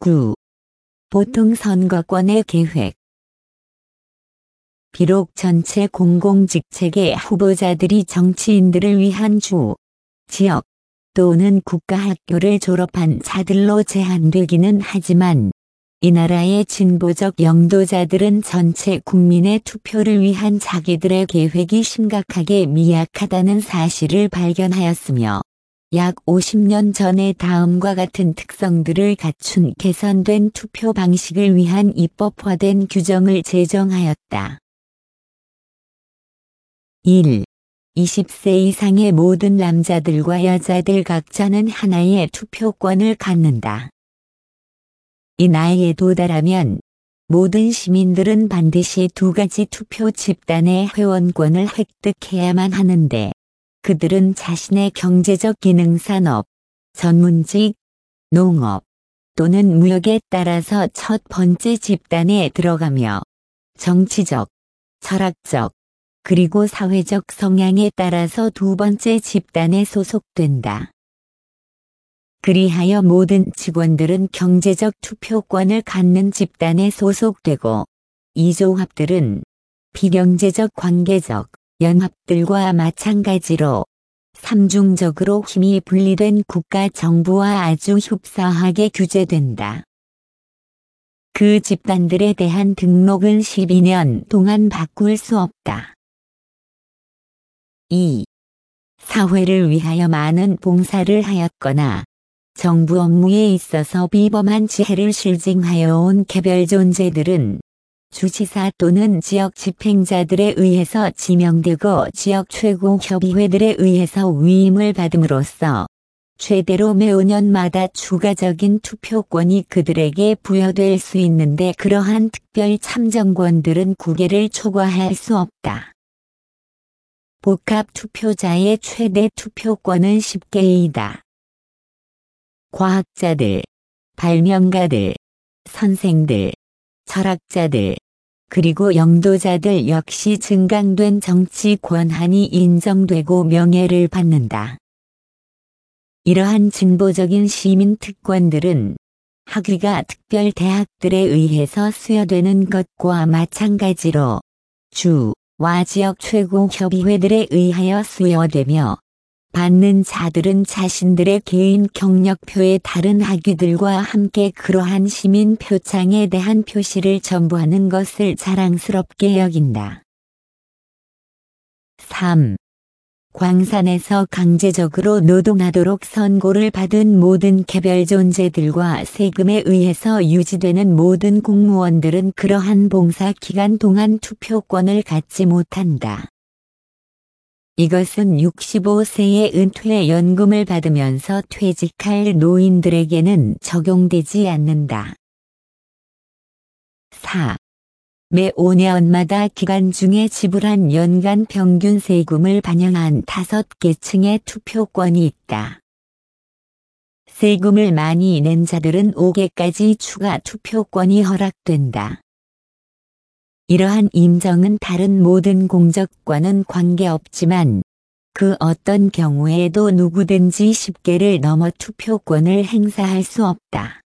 9. 보통 선거권의 계획. 비록 전체 공공직책의 후보자들이 정치인들을 위한 주, 지역 또는 국가학교를 졸업한 자들로 제한되기는 하지만 이 나라의 진보적 영도자들은 전체 국민의 투표를 위한 자기들의 계획이 심각하게 미약하다는 사실을 발견하였으며 약 50년 전에 다음과 같은 특성들을 갖춘 개선된 투표 방식을 위한 입법화된 규정을 제정하였다. 1. 20세 이상의 모든 남자들과 여자들 각자는 하나의 투표권을 갖는다. 이 나이에 도달하면 모든 시민들은 반드시 두 가지 투표 집단의 회원권을 획득해야만 하는데 그들은 자신의 경제적 기능산업, 전문직, 농업 또는 무역에 따라서 첫 번째 집단에 들어가며 정치적, 철학적, 그리고 사회적 성향에 따라서 두 번째 집단에 소속된다. 그리하여 모든 직원들은 경제적 투표권을 갖는 집단에 소속되고 이 조합들은 비경제적 관계적 연합들과 마찬가지로 삼중적으로 힘이 분리된 국가 정부와 아주 흡사하게 규제된다. 그 집단들에 대한 등록은 12년 동안 바꿀 수 없다. 2. 사회를 위하여 많은 봉사를 하였거나 정부 업무에 있어서 비범한 지혜를 실증하여 온 개별 존재들은 주지사 또는 지역 집행자들에 의해서 지명되고 지역 최고협의회들에 의해서 위임을 받음으로써 최대로 매 5년마다 추가적인 투표권이 그들에게 부여될 수 있는데 그러한 특별 참정권들은 국회를 초과할 수 없다. 복합 투표자의 최대 투표권은 10개이다. 과학자들, 발명가들, 선생들, 철학자들, 그리고 영도자들 역시 증강된 정치 권한이 인정되고 명예를 받는다. 이러한 진보적인 시민 특권들은 학위가 특별 대학들에 의해서 수여되는 것과 마찬가지로 주와 지역 최고협의회들에 의하여 수여되며 받는 자들은 자신들의 개인 경력표에 다른 학위들과 함께 그러한 시민 표창에 대한 표시를 첨부하는 것을 자랑스럽게 여긴다. 3. 광산에서 강제적으로 노동하도록 선고를 받은 모든 개별 존재들과 세금에 의해서 유지되는 모든 공무원들은 그러한 봉사 기간 동안 투표권을 갖지 못한다. 이것은 65세의 은퇴 연금을 받으면서 퇴직할 노인들에게는 적용되지 않는다. 4. 매 5년마다 기간 중에 지불한 연간 평균 세금을 반영한 5계층의 투표권이 있다. 세금을 많이 낸 자들은 5개까지 추가 투표권이 허락된다. 이러한 임정은 다른 모든 공적과는 관계없지만 그 어떤 경우에도 누구든지 10개를 넘어 투표권을 행사할 수 없다.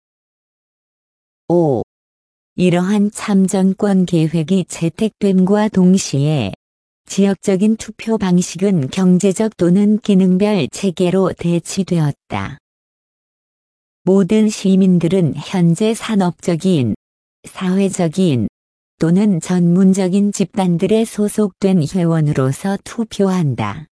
5. 이러한 참정권 계획이 채택됨과 동시에 지역적인 투표 방식은 경제적 또는 기능별 체계로 대치되었다. 모든 시민들은 현재 산업적인, 사회적인, 또는 전문적인 집단들에 소속된 회원으로서 투표한다.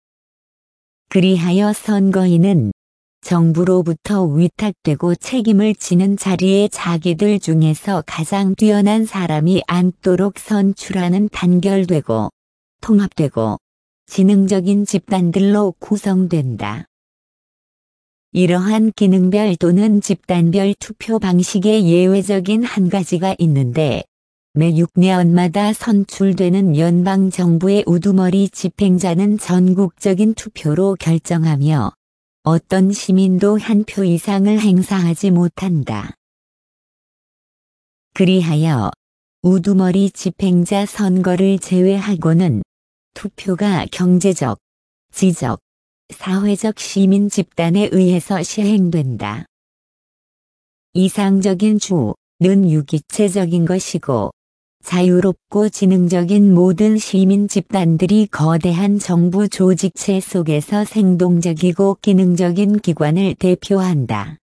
그리하여 선거인은 정부로부터 위탁되고 책임을 지는 자리에 자기들 중에서 가장 뛰어난 사람이 앉도록 선출하는 단결되고 통합되고 지능적인 집단들로 구성된다. 이러한 기능별 또는 집단별 투표 방식의 예외적인 한 가지가 있는데 매 6년마다 선출되는 연방정부의 우두머리 집행자는 전국적인 투표로 결정하며 어떤 시민도 한 표 이상을 행사하지 못한다. 그리하여 우두머리 집행자 선거를 제외하고는 투표가 경제적, 지적, 사회적 시민 집단에 의해서 시행된다. 이상적인 주는 유기체적인 것이고 자유롭고 지능적인 모든 시민 집단들이 거대한 정부 조직체 속에서 생동적이고 기능적인 기관을 대표한다.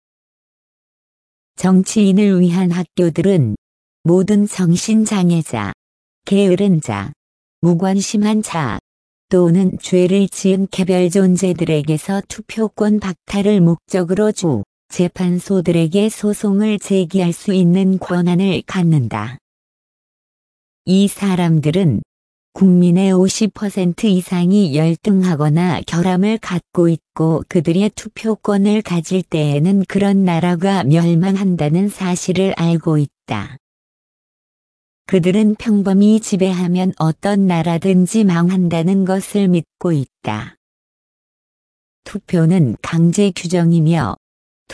정치인을 위한 학교들은 모든 정신장애자, 게으른 자, 무관심한 자, 또는 죄를 지은 개별 존재들에게서 투표권 박탈을 목적으로 재판소들에게 소송을 제기할 수 있는 권한을 갖는다. 이 사람들은 국민의 50% 이상이 열등하거나 결함을 갖고 있고 그들의 투표권을 가질 때에는 그런 나라가 멸망한다는 사실을 알고 있다. 그들은 평범히 지배하면 어떤 나라든지 망한다는 것을 믿고 있다. 투표는 강제 규정이며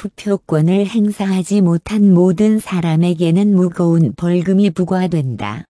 투표권을 행사하지 못한 모든 사람에게는 무거운 벌금이 부과된다.